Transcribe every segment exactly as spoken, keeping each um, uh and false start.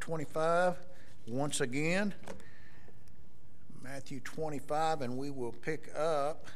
twenty-five once again. Matthew twenty-five, and we will pick up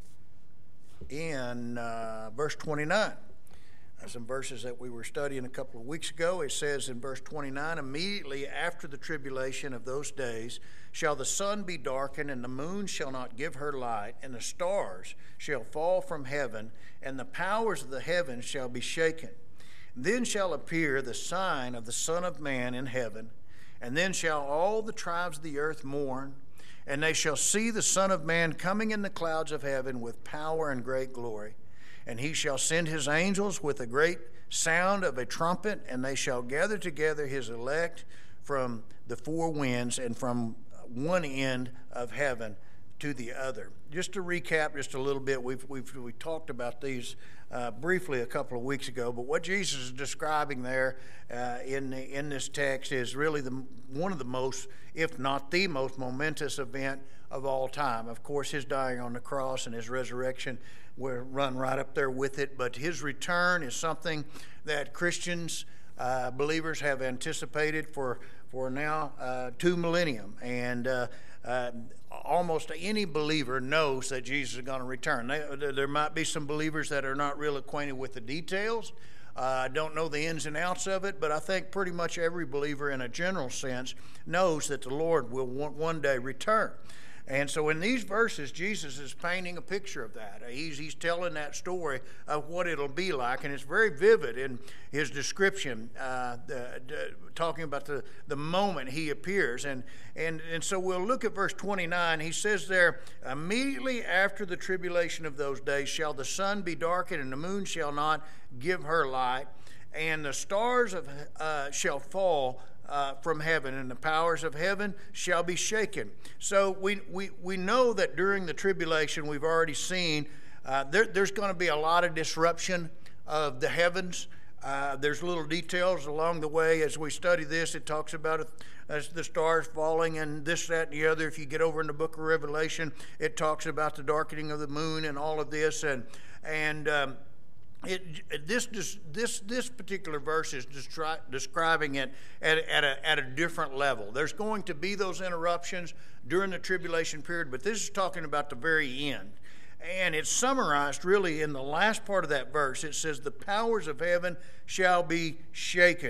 in uh, verse twenty-nine. Uh, some verses that we were studying a couple of weeks ago. It says in verse twenty-nine, immediately after the tribulation of those days shall the sun be darkened, and the moon shall not give her light, and the stars shall fall from heaven, and the powers of the heavens shall be shaken. Then shall appear the sign of the Son of Man in heaven, and then shall all the tribes of the earth mourn, and they shall see the Son of Man coming in the clouds of heaven with power and great glory. And he shall send his angels with a great sound of a trumpet, and they shall gather together his elect from the four winds and from one end of heaven to the other. Just to recap just a little bit, we've, we've we talked about these uh, briefly a couple of weeks ago, but what Jesus is describing there uh, in, in this text is really the, one of the most, if not the most momentous event of all time. Of course, his dying on the cross and his resurrection will run right up there with it, but his return is something that Christians, uh, believers have anticipated for, for now uh, two millennium, and uh, uh, almost any believer knows that Jesus is going to return. They, there might be some believers that are not real acquainted with the details, uh, don't know the ins and outs of it, but I think pretty much every believer in a general sense knows that the Lord will one day return. And so in these verses, Jesus is painting a picture of that. He's, he's telling that story of what it'll be like, and it's very vivid in his description, uh, the, the, talking about the, the moment he appears. And, and, and so we'll look at verse twenty-nine. He says there, immediately after the tribulation of those days shall the sun be darkened, and the moon shall not give her light, and the stars of uh, shall fall Uh, from heaven, and the powers of heaven shall be shaken. So we we, we know that during the tribulation, we've already seen uh, there, there's going to be a lot of disruption of the heavens. Uh, there's little details along the way as we study this. It talks about it, as the stars falling and this, that, and the other. If you get over in the book of Revelation, it talks about the darkening of the moon and all of this, and and um, It, this, this, this particular verse is destri- describing it at, at, a, at a different level. There's going to be those interruptions during the tribulation period, but this is talking about the very end. And it's summarized really in the last part of that verse. It says, the powers of heaven shall be shaken.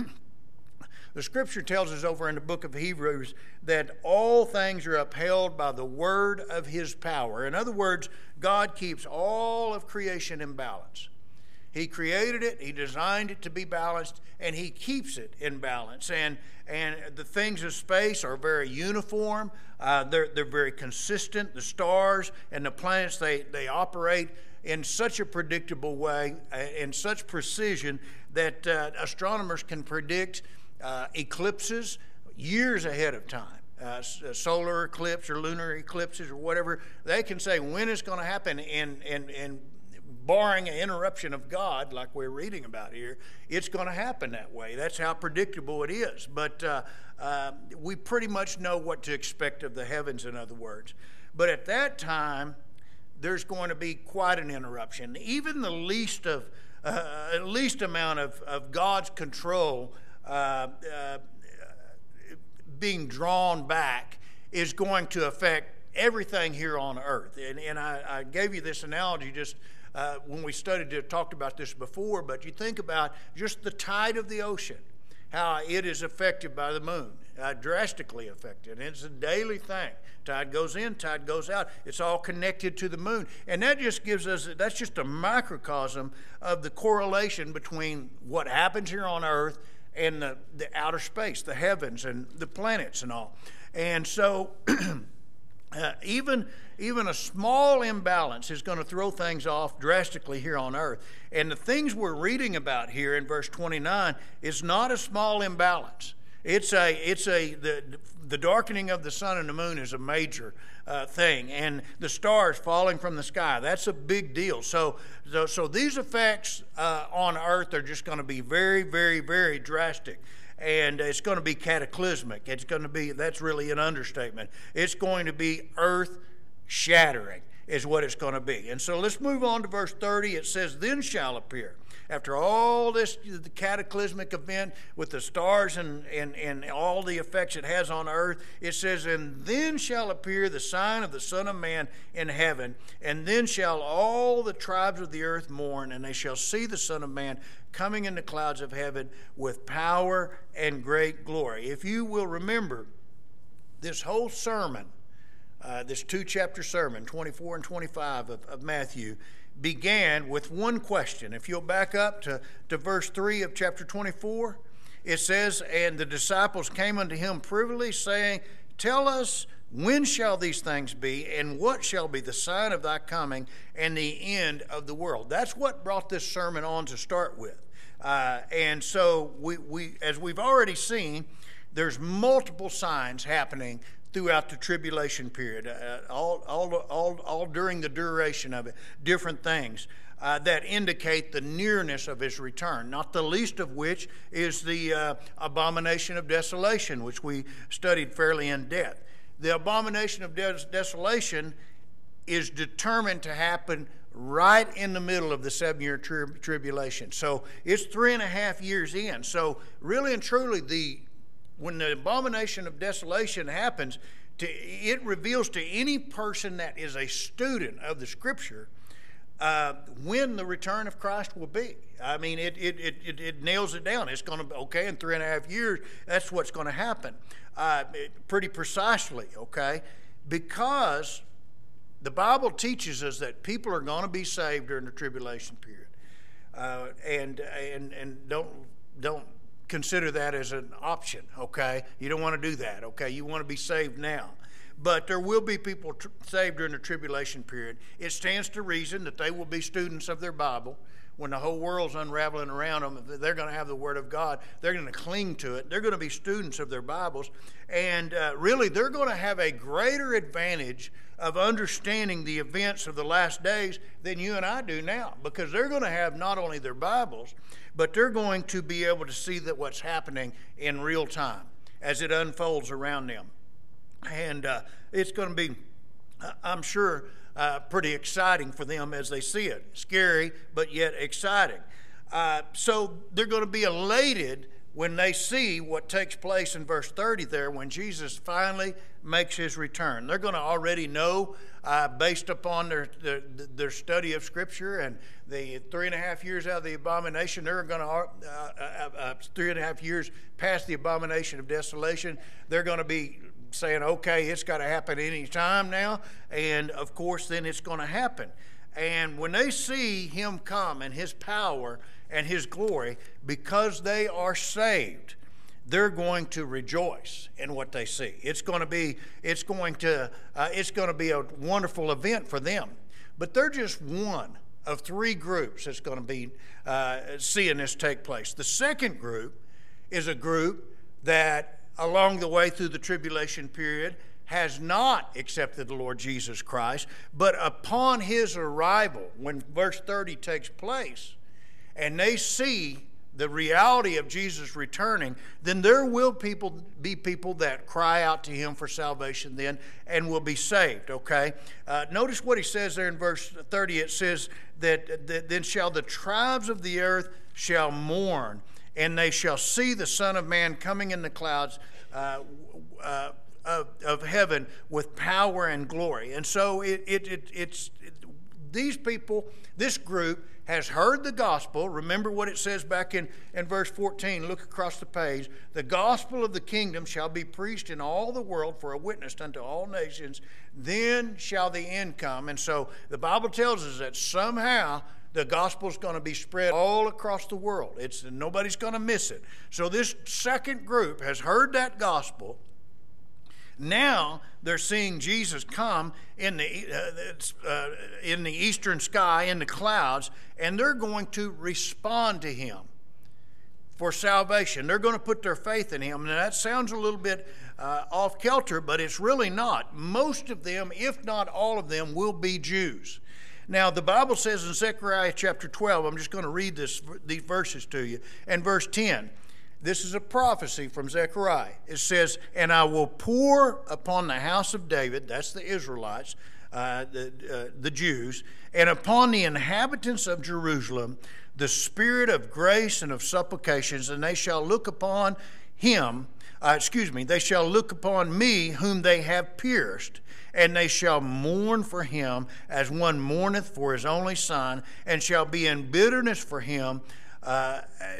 The scripture tells us over in the book of Hebrews that all things are upheld by the word of his power. In other words, God keeps all of creation in balance. He created it, he designed it to be balanced, and he keeps it in balance. And and the things of space are very uniform. Uh, they're, they're very consistent. The stars and the planets, they, they operate in such a predictable way, uh, in such precision, that uh, astronomers can predict uh, eclipses years ahead of time. Uh, solar eclipse or lunar eclipses or whatever. They can say when it's going to happen, and and and barring an interruption of God, like we're reading about here, it's going to happen that way. That's how predictable it is. But uh, uh, we pretty much know what to expect of the heavens, in other words. But at that time, there's going to be quite an interruption. Even the least of uh, least amount of, of God's control uh, uh, being drawn back is going to affect everything here on earth. And, and I, I gave you this analogy just Uh, when we studied it, talked about this before, but you think about just the tide of the ocean, how it is affected by the moon, uh, drastically affected. And it's a daily thing. Tide goes in, tide goes out. It's all connected to the moon. And that just gives us, that's just a microcosm of the correlation between what happens here on earth and the, the outer space, the heavens and the planets and all. And so Uh, even even a small imbalance is going to throw things off drastically here on earth. And the things we're reading about here in verse twenty-nine is not a small imbalance. It's a it's a the the darkening of the sun and the moon is a major uh, thing, and the stars falling from the sky, that's a big deal. So so, so these effects uh, on earth are just going to be very very very drastic. And it's going to be cataclysmic. It's going to be, that's really an understatement. It's going to be earth-shattering is what it's going to be. And so let's move on to verse thirty. It says, then shall appear after all this the cataclysmic event with the stars and, and, and all the effects it has on earth, it says, and then shall appear the sign of the Son of Man in heaven, and then shall all the tribes of the earth mourn, and they shall see the Son of Man coming in the clouds of heaven with power and great glory. If you will remember, this whole sermon, uh, this two-chapter sermon, twenty-four and twenty-five of, of Matthew, began with one question. If you'll back up to, to verse three of chapter twenty-four, it says, and the disciples came unto him privily, saying, tell us, when shall these things be, and what shall be the sign of thy coming and the end of the world? That's what brought this sermon on to start with. Uh, and so, we, we, as we've already seen, there's multiple signs happening throughout the tribulation period, uh, all, all, all, all during the duration of it, different things uh, that indicate the nearness of his return, not the least of which is the uh, abomination of desolation, which we studied fairly in depth. The abomination of des- desolation is determined to happen right in the middle of the seven-year tri- tribulation. So it's three and a half years in. So really and truly, the when the abomination of desolation happens, to, it reveals to any person that is a student of the Scripture uh, when the return of Christ will be. I mean, it it it, it, it nails it down. It's going to be, okay, in three and a half years, that's what's going to happen. Uh, pretty precisely, okay? Because the Bible teaches us that people are going to be saved during the tribulation period. Uh, and and and don't don't consider that as an option, okay? You don't want to do that, okay? You want to be saved now. But there will be people tr- saved during the tribulation period. It stands to reason that they will be students of their Bible. When the whole world's unraveling around them, they're going to have the Word of God. They're going to cling to it. They're going to be students of their Bibles. And uh, really, they're going to have a greater advantage of understanding the events of the last days than you and I do now, because they're going to have not only their Bibles, but they're going to be able to see that what's happening in real time as it unfolds around them. And uh, it's going to be, I'm sure, uh, pretty exciting for them as they see it. Scary, but yet exciting. Uh, so they're going to be elated when they see what takes place in verse thirty there, when Jesus finally makes his return. They're going to already know, uh, based upon their, their their study of Scripture and the three and a half years out of the abomination, they're going to, uh, uh, uh, three and a half years past the abomination of desolation, they're going to be saying, okay, it's got to happen any time now, and of course then it's going to happen. And when they see him come and his power and his glory, because they are saved, they're going to rejoice in what they see. It's going to be, it's going to, uh, it's going to be a wonderful event for them. But they're just one of three groups that's going to be uh, seeing this take place. The second group is a group that, along the way through the tribulation period, has not accepted the Lord Jesus Christ, but upon his arrival, when verse thirty takes place, and they see the reality of Jesus returning, then there will people be people that cry out to him for salvation then and will be saved, okay? Uh, notice what he says there in verse thirty. It says that, that then shall the tribes of the earth shall mourn, and they shall see the Son of Man coming in the clouds uh, uh, of, of heaven with power and glory. And so it, it, it, it's it, these people, this group, has heard the gospel. Remember what it says back in, in verse fourteen. Look across the page. The gospel of the kingdom shall be preached in all the world for a witness unto all nations. Then shall the end come. And so the Bible tells us that somehow the gospel is going to be spread all across the world. It's nobody's going to miss it. So this second group has heard that gospel. Now they're seeing Jesus come in the uh, uh, in the eastern sky, in the clouds, and they're going to respond to him for salvation. They're going to put their faith in him. And that sounds a little bit uh, off-kilter, but it's really not. Most of them, if not all of them, will be Jews. Now, the Bible says in Zechariah chapter twelve, I'm just going to read this, these verses to you, and verse ten. This is a prophecy from Zechariah. It says, and I will pour upon the house of David, that's the Israelites, uh, the, uh, the Jews, and upon the inhabitants of Jerusalem, the spirit of grace and of supplications, and they shall look upon him, uh, excuse me, they shall look upon me whom they have pierced, and they shall mourn for him as one mourneth for his only son, and shall be in bitterness for him, uh,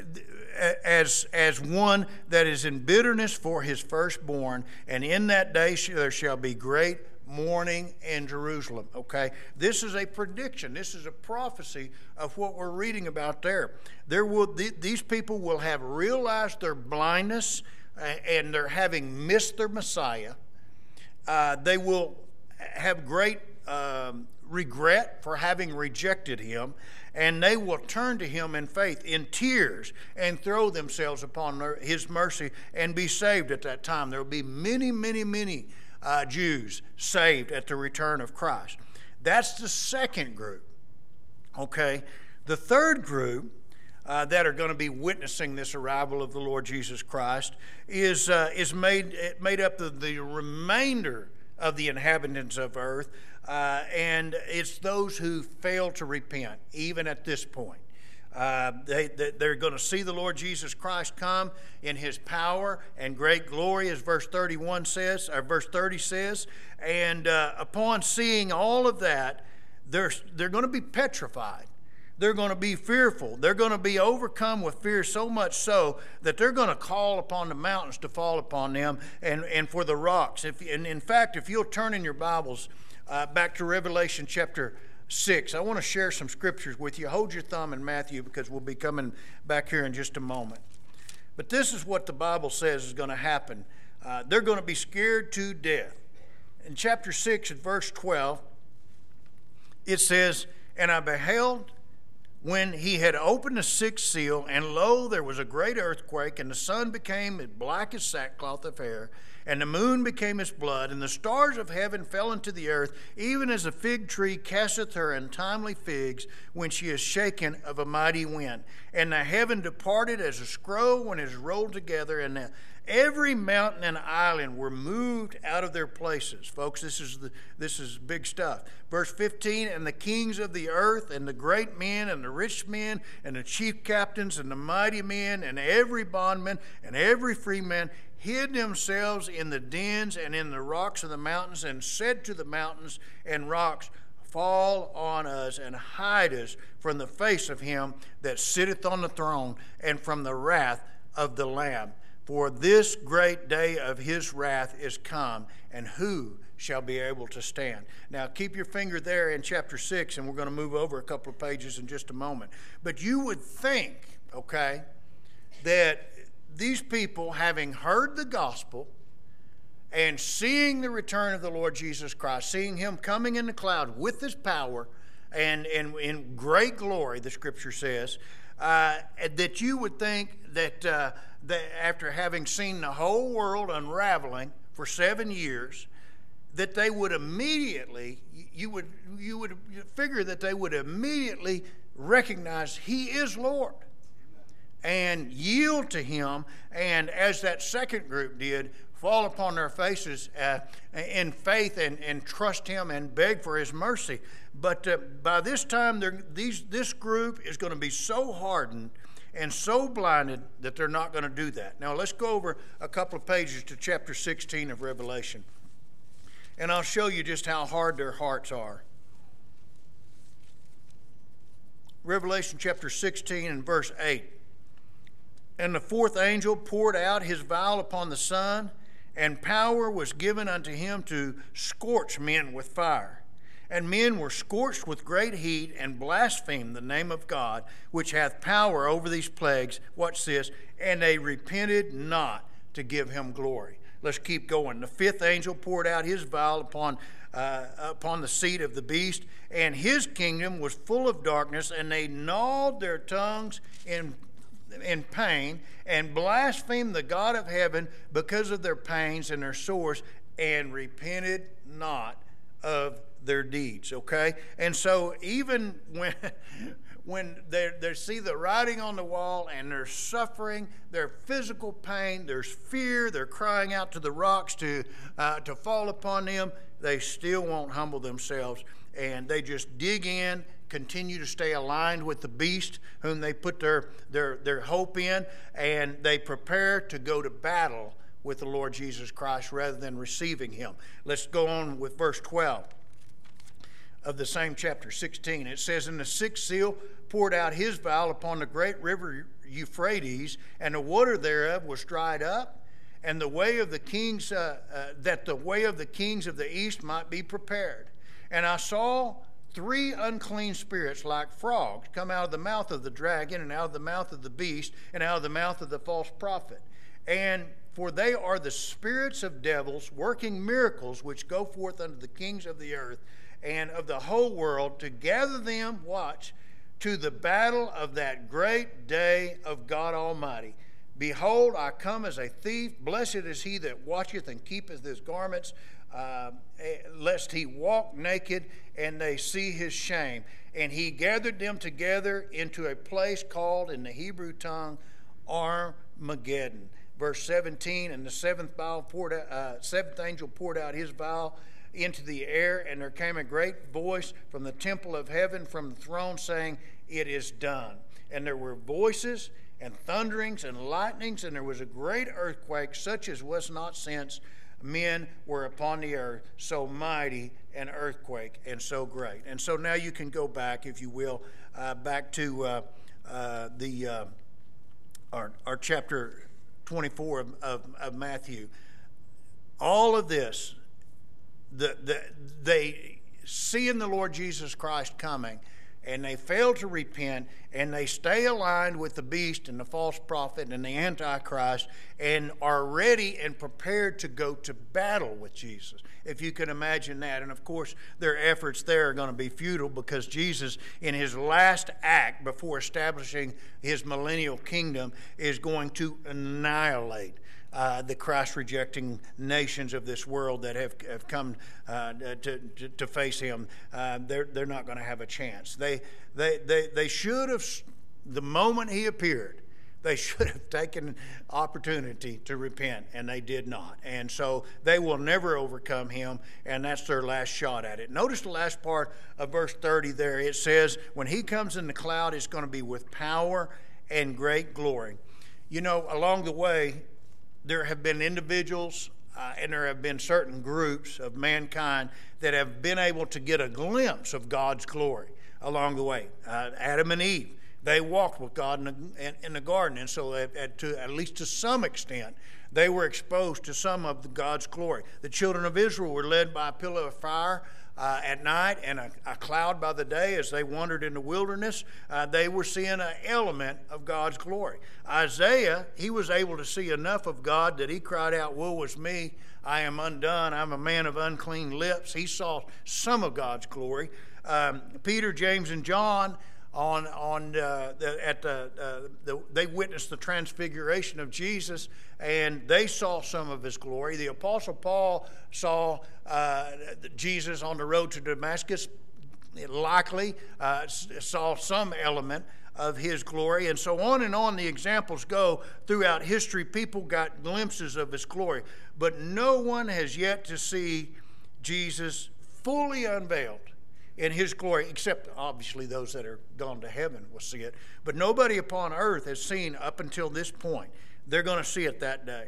as as one that is in bitterness for his firstborn. And in that day there shall be great mourning in Jerusalem. Okay, this is a prediction. This is a prophecy of what we're reading about there. There will th- these people will have realized their blindness, uh, and they're having missed their Messiah. Uh, they will have great um, regret for having rejected him, and they will turn to him in faith, in tears, and throw themselves upon their, his mercy and be saved at that time. There will be many, many, many uh, Jews saved at the return of Christ. That's the second group. Okay, the third group uh, that are going to be witnessing this arrival of the Lord Jesus Christ is uh, is made made up of the remainder of the inhabitants of earth, uh, and it's those who fail to repent, even at this point. Uh, they, they're going to see the Lord Jesus Christ come in his power and great glory, as verse thirty-one says, or verse thirty says, and uh, upon seeing all of that, they're, they're going to be petrified. They're going to be fearful. They're going to be overcome with fear, so much so that they're going to call upon the mountains to fall upon them, and, and for the rocks. If, and in fact, if you'll turn in your Bibles uh, back to Revelation chapter six, I want to share some scriptures with you. Hold your thumb in Matthew, because we'll be coming back here in just a moment. But this is what the Bible says is going to happen. Uh, they're going to be scared to death. In chapter six, at verse twelve, it says, "And I beheld when he had opened the sixth seal, and lo, there was a great earthquake, and the sun became as black as sackcloth of hair, and the moon became as blood, and the stars of heaven fell into the earth, even as a fig tree casteth her untimely figs when she is shaken of a mighty wind. And the heaven departed as a scroll when it is rolled together, and the every mountain and island were moved out of their places." Folks, this is the, this is big stuff. Verse fifteen, "And the kings of the earth, and the great men, and the rich men, and the chief captains, and the mighty men, and every bondman, and every freeman, hid themselves in the dens and in the rocks of the mountains, and said to the mountains and rocks, Fall on us, and hide us from the face of him that sitteth on the throne, and from the wrath of the Lamb. For this great day of his wrath is come, and who shall be able to stand?" Now, keep your finger there in chapter six, and we're going to move over a couple of pages in just a moment. But you would think, okay, that these people, having heard the gospel and seeing the return of the Lord Jesus Christ, seeing him coming in the cloud with his power and, and in great glory, the scripture says, uh, that you would think that, uh, that after having seen the whole world unraveling for seven years, that they would immediately, you would, you would figure that they would immediately recognize he is Lord and yield to him, and as that second group did, fall upon their faces uh, in faith and, and trust him and beg for his mercy. But uh, by this time, these, this group is going to be so hardened and so blinded that they're not going to do that. Now, let's go over a couple of pages to chapter sixteen of Revelation, and I'll show you just how hard their hearts are. Revelation chapter sixteen and verse eight. "And the fourth angel poured out his vial upon the sun, and power was given unto him to scorch men with fire. And men were scorched with great heat, and blasphemed the name of God, which hath power over these plagues." Watch this. "And they repented not to give him glory." Let's keep going. "The fifth angel poured out his vial upon uh, upon the seat of the beast, and his kingdom was full of darkness, and they gnawed their tongues in in pain, and blasphemed the God of heaven because of their pains and their sores, and repented not of their deeds." Okay? And so even when when they they see the writing on the wall, and they're suffering, their physical pain, there's fear, they're crying out to the rocks to uh, to fall upon them, they still won't humble themselves, and they just dig in, continue to stay aligned with the beast whom they put their, their, their hope in, and they prepare to go to battle with the Lord Jesus Christ rather than receiving him. Let's go on with verse twelve of the same chapter sixteen. It says, "And the sixth seal poured out his vial upon the great river Euphrates, and the water thereof was dried up, and the way of the kings, uh, uh, that the way of the kings of the east might be prepared. And I saw three unclean spirits like frogs come out of the mouth of the dragon, and out of the mouth of the beast, and out of the mouth of the false prophet. And for they are the spirits of devils, working miracles, which go forth unto the kings of the earth and of the whole world, to gather them," watch, "to the battle of that great day of God Almighty. Behold, I come as a thief. Blessed is he that watcheth and keepeth his garments, uh, lest he walk naked and they see his shame. And he gathered them together into a place called in the Hebrew tongue Armageddon." Verse seventeen, "And the seventh vial poured out, uh, seventh angel poured out his vial into the air, and there came a great voice from the temple of heaven, from the throne, saying, It is done. And there were voices and thunderings and lightnings, and there was a great earthquake, such as was not since men were upon the earth, so mighty an earthquake and so great." And so now you can go back, if you will, uh, back to uh, uh, the uh, our, our chapter twenty-four of, of, of Matthew. All of this, the, the, they seeing the Lord Jesus Christ coming, and they fail to repent, and they stay aligned with the beast and the false prophet and the Antichrist, and are ready and prepared to go to battle with Jesus, if you can imagine that. And of course, their efforts there are going to be futile, because Jesus, in his last act before establishing his millennial kingdom, is going to annihilate Uh, the Christ-rejecting nations of this world that have, have come uh, to, to, to face him. Uh, they're, they're not going to have a chance. They, they, they, they should have, the moment he appeared, they should have taken opportunity to repent, and they did not. And so they will never overcome him, and that's their last shot at it. Notice the last part of verse thirty there. It says, when he comes in the cloud, it's going to be with power and great glory. You know, along the way, there have been individuals uh, and there have been certain groups of mankind that have been able to get a glimpse of God's glory along the way. Uh, Adam and Eve, they walked with God in the, in, in the garden, and so at, at, to, at least to some extent, they were exposed to some of the God's glory. The children of Israel were led by a pillar of fire uh, at night and a, a cloud by the day as they wandered in the wilderness. Uh, they were seeing an element of God's glory. Isaiah, he was able to see enough of God that he cried out, "Woe is me, I am undone, I'm a man of unclean lips." He saw some of God's glory. Um, Peter, James, and John, on on uh, the, at the, uh, the they witnessed the transfiguration of Jesus, and they saw some of his glory. The Apostle Paul saw uh, Jesus on the road to Damascus, likely uh, saw some element of his glory, and so on and on the examples go throughout history. People got glimpses of his glory, but no one has yet to see Jesus fully unveiled in his glory, except obviously those that are gone to heaven will see it. But nobody upon earth has seen up until this point. They're going to see it that day.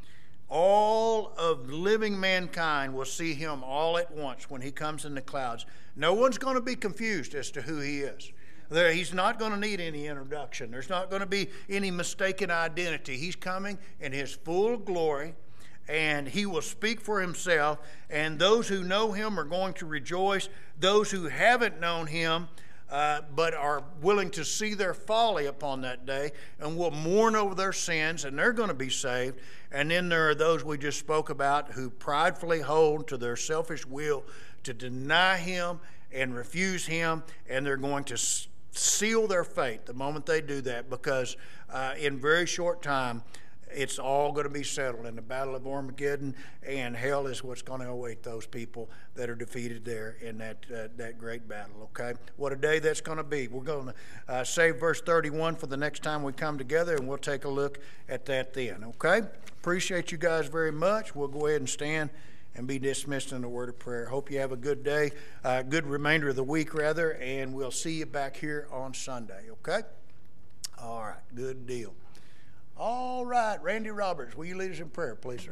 All of living mankind will see him all at once when he comes in the clouds. No one's going to be confused as to who he is. There, he's not going to need any introduction. There's not going to be any mistaken identity. He's coming in his full glory, and he will speak for himself, and those who know him are going to rejoice. Those who haven't known him uh, but are willing to see their folly upon that day and will mourn over their sins, and they're going to be saved. And then there are those we just spoke about who pridefully hold to their selfish will to deny him and refuse him, and they're going to seal their fate the moment they do that, because uh, in very short time it's all going to be settled in the Battle of Armageddon, and hell is what's going to await those people that are defeated there in that uh, that great battle. Okay, what a day that's going to be. We're going to uh, save verse thirty-one for the next time we come together, and we'll take a look at that then. Okay, appreciate you guys very much. We'll go ahead and stand and be dismissed in a word of prayer. Hope you have a good day, uh, good remainder of the week, rather, and we'll see you back here on Sunday, okay? All right, good deal. All right, Randy Roberts, will you lead us in prayer, please, sir?